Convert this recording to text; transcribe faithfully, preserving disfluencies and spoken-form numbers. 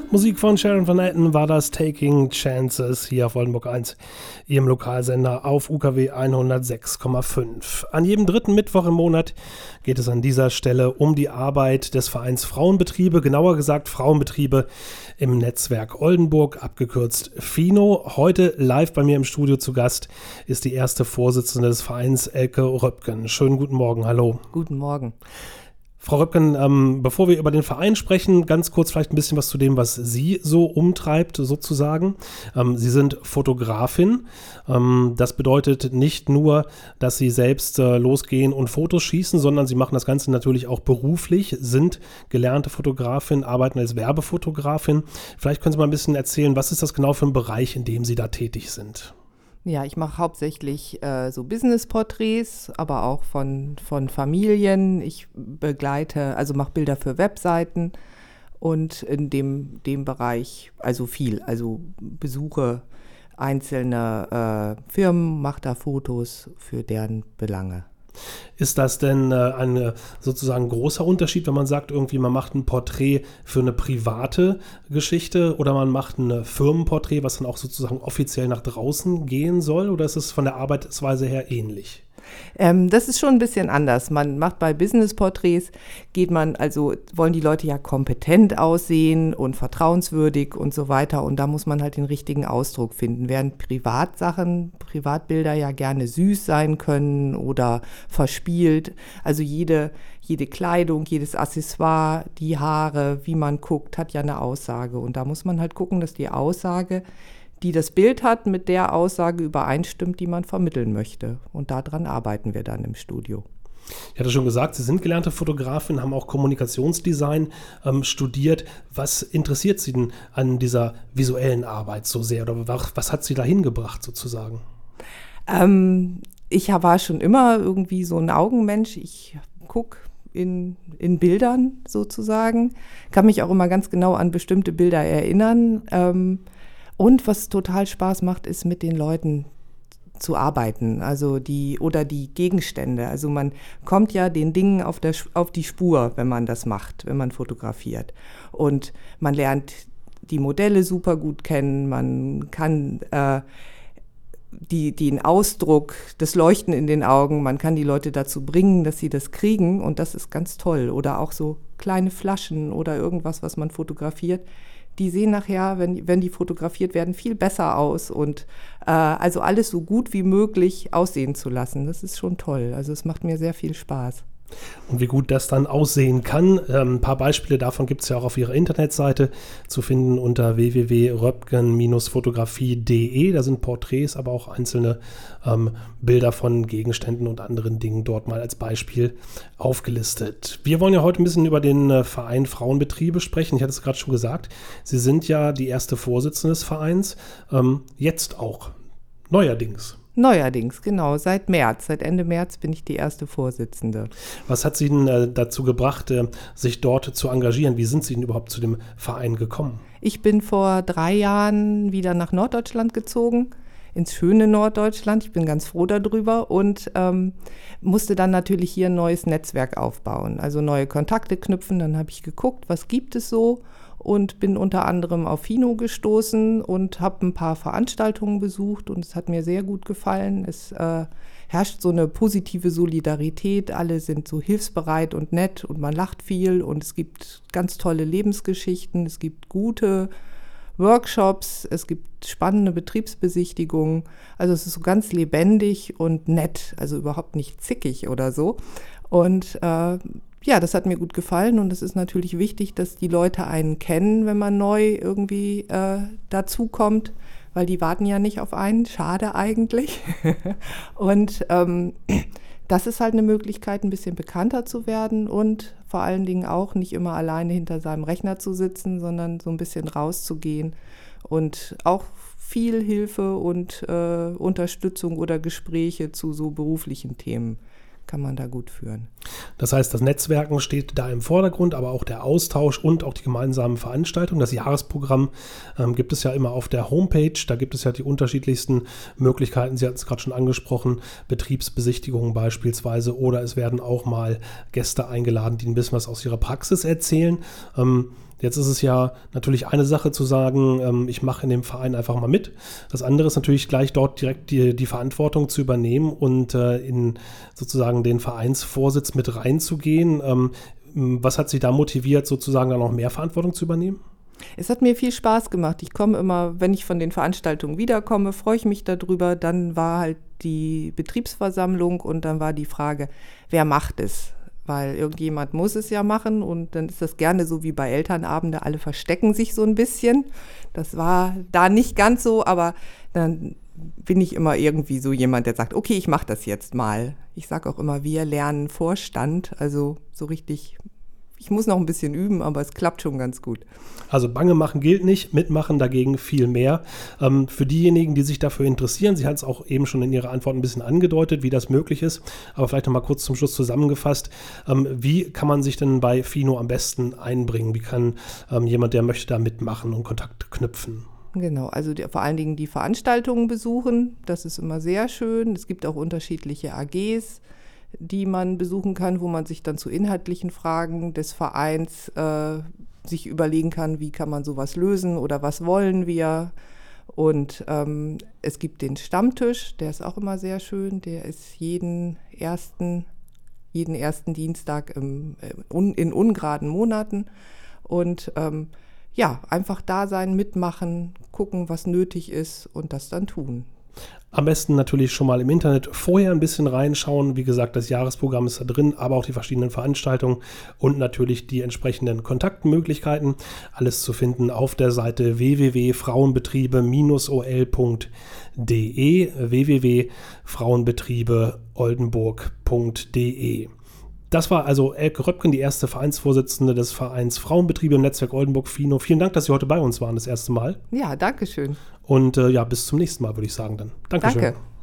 Musik von Sharon Van Etten war das Taking Chances hier auf Oldenburg eins, Ihrem Lokalsender auf U K W hundertsechs Komma fünf. An jedem dritten Mittwoch im Monat geht es an dieser Stelle um die Arbeit des Vereins Frauenbetriebe, genauer gesagt Frauenbetriebe im Netzwerk Oldenburg, abgekürzt FINO. Heute live bei mir im Studio zu Gast ist die erste Vorsitzende des Vereins, Elke Röpken. Schönen guten Morgen, hallo. Guten Morgen. Frau Röpken, ähm, bevor wir über den Verein sprechen, ganz kurz vielleicht ein bisschen was zu dem, was Sie so umtreibt, sozusagen. Ähm, Sie sind Fotografin. Ähm, das bedeutet nicht nur, dass Sie selbst äh, losgehen und Fotos schießen, sondern Sie machen das Ganze natürlich auch beruflich, sind gelernte Fotografin, arbeiten als Werbefotografin. Vielleicht können Sie mal ein bisschen erzählen, was ist das genau für ein Bereich, in dem Sie da tätig sind? Ja, ich mache hauptsächlich äh, so Business-Porträts, aber auch von, von Familien. Ich begleite, also mache Bilder für Webseiten und in dem, dem Bereich, also viel, also besuche einzelne äh, Firmen, mache da Fotos für deren Belange. Ist das denn äh, ein sozusagen großer Unterschied, wenn man sagt, irgendwie man macht ein Porträt für eine private Geschichte oder man macht ein Firmenporträt, was dann auch sozusagen offiziell nach draußen gehen soll? Oder ist es von der Arbeitsweise her ähnlich? Ähm, das ist schon ein bisschen anders. Man macht bei Business-Porträts, geht man, also wollen die Leute ja kompetent aussehen und vertrauenswürdig und so weiter. Und da muss man halt den richtigen Ausdruck finden. Während Privatsachen, Privatbilder ja gerne süß sein können oder verspielt. Also jede, jede Kleidung, jedes Accessoire, die Haare, wie man guckt, hat ja eine Aussage. Und da muss man halt gucken, dass die Aussage, die das Bild hat, mit der Aussage übereinstimmt, die man vermitteln möchte. Und daran arbeiten wir dann im Studio. Ich hatte schon gesagt, Sie sind gelernte Fotografin, haben auch Kommunikationsdesign ähm, studiert. Was interessiert Sie denn an dieser visuellen Arbeit so sehr? Oder was, was hat Sie dahin gebracht sozusagen? Ähm, ich war schon immer irgendwie so ein Augenmensch. Ich gucke in, in Bildern sozusagen, kann mich auch immer ganz genau an bestimmte Bilder erinnern. Ähm, Und was total Spaß macht, ist mit den Leuten zu arbeiten, also die oder die Gegenstände. Also man kommt ja den Dingen auf, der, auf die Spur, wenn man das macht, wenn man fotografiert. Und man lernt die Modelle super gut kennen, man kann äh, die, den Ausdruck, das Leuchten in den Augen, man kann die Leute dazu bringen, dass sie das kriegen und das ist ganz toll. Oder auch so kleine Flaschen oder irgendwas, was man fotografiert. Die sehen nachher, wenn, wenn die fotografiert werden, viel besser aus und äh, also alles so gut wie möglich aussehen zu lassen. Das ist schon toll. Also es macht mir sehr viel Spaß. Und wie gut das dann aussehen kann. Ähm, ein paar Beispiele davon gibt es ja auch auf Ihrer Internetseite zu finden unter w w w punkt röpken Bindestrich fotografie punkt d e. Da sind Porträts, aber auch einzelne ähm, Bilder von Gegenständen und anderen Dingen dort mal als Beispiel aufgelistet. Wir wollen ja heute ein bisschen über den äh, Verein Frauenbetriebe sprechen. Ich hatte es gerade schon gesagt. Sie sind ja die erste Vorsitzende des Vereins. Ähm, jetzt auch. Neuerdings. Neuerdings, genau, seit März, seit Ende März bin ich die erste Vorsitzende. Was hat Sie denn äh, dazu gebracht, äh, sich dort zu engagieren? Wie sind Sie denn überhaupt zu dem Verein gekommen? Ich bin vor drei Jahren wieder nach Norddeutschland gezogen, ins schöne Norddeutschland. Ich bin ganz froh darüber und ähm, musste dann natürlich hier ein neues Netzwerk aufbauen, also neue Kontakte knüpfen. Dann habe ich geguckt, was gibt es so? Und bin unter anderem auf FINO gestoßen und habe ein paar Veranstaltungen besucht und es hat mir sehr gut gefallen. Es äh, herrscht so eine positive Solidarität, alle sind so hilfsbereit und nett und man lacht viel und es gibt ganz tolle Lebensgeschichten, es gibt gute Workshops, es gibt spannende Betriebsbesichtigungen, also es ist so ganz lebendig und nett, also überhaupt nicht zickig oder so und äh, ja, das hat mir gut gefallen und es ist natürlich wichtig, dass die Leute einen kennen, wenn man neu irgendwie äh, dazukommt, weil die warten ja nicht auf einen, schade eigentlich. Und ähm, das ist halt eine Möglichkeit, ein bisschen bekannter zu werden und vor allen Dingen auch nicht immer alleine hinter seinem Rechner zu sitzen, sondern so ein bisschen rauszugehen und auch viel Hilfe und äh, Unterstützung oder Gespräche zu so beruflichen Themen kann man da gut führen. Das heißt, das Netzwerken steht da im Vordergrund, aber auch der Austausch und auch die gemeinsamen Veranstaltungen. Das Jahresprogramm ähm, gibt es ja immer auf der Homepage. Da gibt es ja die unterschiedlichsten Möglichkeiten. Sie hatten es gerade schon angesprochen, Betriebsbesichtigungen beispielsweise. Oder es werden auch mal Gäste eingeladen, die ein bisschen was aus ihrer Praxis erzählen. Ähm, Jetzt ist es ja natürlich eine Sache zu sagen, ähm, ich mache in dem Verein einfach mal mit. Das andere ist natürlich gleich dort direkt die, die Verantwortung zu übernehmen und äh, in sozusagen den Vereinsvorsitz mit reinzugehen. Ähm, was hat Sie da motiviert, sozusagen dann auch mehr Verantwortung zu übernehmen? Es hat mir viel Spaß gemacht. Ich komme immer, wenn ich von den Veranstaltungen wiederkomme, freue ich mich darüber. Dann war halt die Betriebsversammlung und dann war die Frage, wer macht es? Weil irgendjemand muss es ja machen und dann ist das gerne so wie bei Elternabende, alle verstecken sich so ein bisschen. Das war da nicht ganz so, aber dann bin ich immer irgendwie so jemand, der sagt, okay, ich mache das jetzt mal. Ich sage auch immer, wir lernen Vorstand, also so richtig, ich muss noch ein bisschen üben, aber es klappt schon ganz gut. Also Bange machen gilt nicht, mitmachen dagegen viel mehr. Ähm, für diejenigen, die sich dafür interessieren, Sie hat es auch eben schon in Ihrer Antwort ein bisschen angedeutet, wie das möglich ist, aber vielleicht noch mal kurz zum Schluss zusammengefasst. Ähm, wie kann man sich denn bei Fino am besten einbringen? Wie kann ähm, jemand, der möchte, da mitmachen und Kontakt knüpfen? Genau, also die, vor allen Dingen die Veranstaltungen besuchen, das ist immer sehr schön. Es gibt auch unterschiedliche A Gs, die man besuchen kann, wo man sich dann zu inhaltlichen Fragen des Vereins äh, sich überlegen kann, wie kann man sowas lösen oder was wollen wir. Und ähm, es gibt den Stammtisch, der ist auch immer sehr schön, der ist jeden ersten, jeden ersten Dienstag im, in, in ungeraden Monaten. Und ähm, ja, einfach da sein, mitmachen, gucken, was nötig ist und das dann tun. Am besten natürlich schon mal im Internet vorher ein bisschen reinschauen. Wie gesagt, das Jahresprogramm ist da drin, aber auch die verschiedenen Veranstaltungen und natürlich die entsprechenden Kontaktmöglichkeiten. Alles zu finden auf der Seite w w w punkt frauenbetriebe Bindestrich o l punkt d e w w w punkt frauenbetriebe oldenburg punkt d e. Das war also Elke Röpken, die erste Vereinsvorsitzende des Vereins Frauenbetriebe im Netzwerk Oldenburg Fino. Vielen Dank, dass Sie heute bei uns waren, das erste Mal. Ja, danke schön. Und äh, ja, bis zum nächsten Mal, würde ich sagen dann. Dankeschön. Danke.